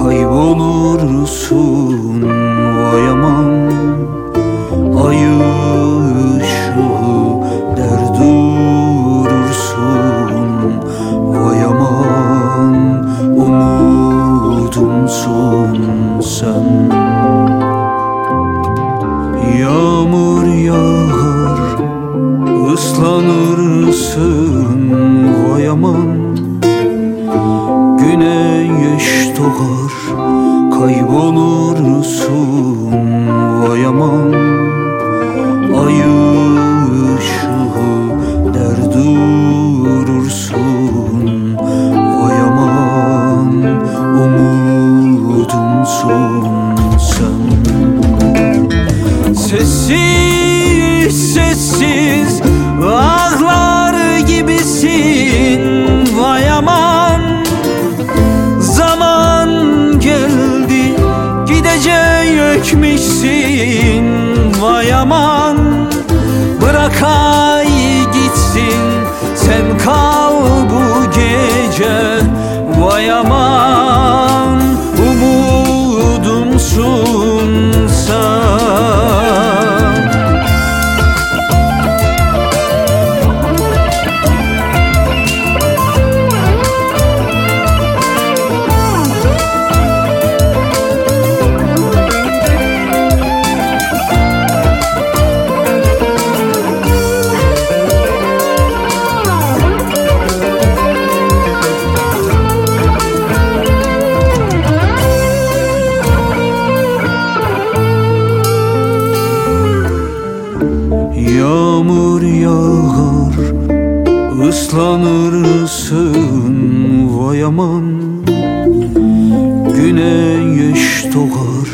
kaybolursun vay aman. Ay ışığı der durursun vay aman. Umudumsun sen. Yağmur yağar ıslanırsın vay aman. Güneş doğar kaybolursun vay aman. Ay ışığı der durursun vay aman. Umudumsun sen. Sessiz sessiz ağlar gibisin vay aman. Zaman geldi gidecekmişsin vay aman. Bırak ay gitsin sen kal bu gece vay aman. Umudumsun sen. Yağmur yağar ıslanırsın vay aman. Güneş doğar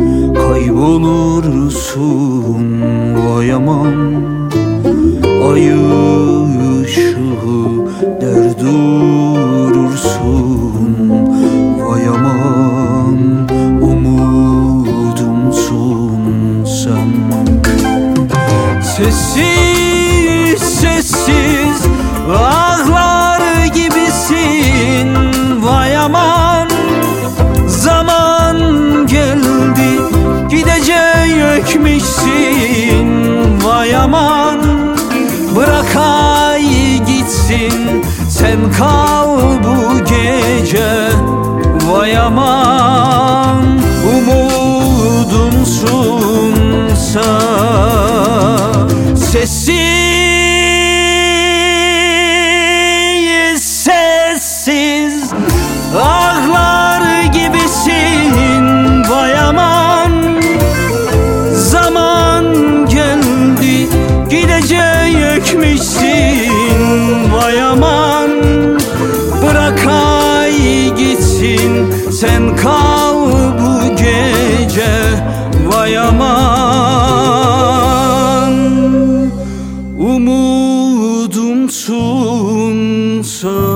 kaybolursun vay aman. Ay ışığı der durursun vay aman. Umudumsun sen. Sessiz sessiz ağlar gibisin vay aman. Zaman geldi gidecekmişsin vay aman. Bırak ay gitsin sen kal bu gece vay aman. Umudumsun sen. Sessiz sessiz ağlar gibisin vay aman. Zaman geldi gidecekmişsin vay aman. Bırak ay gitsin sen kal bu gece vay aman. Umudumsun sen.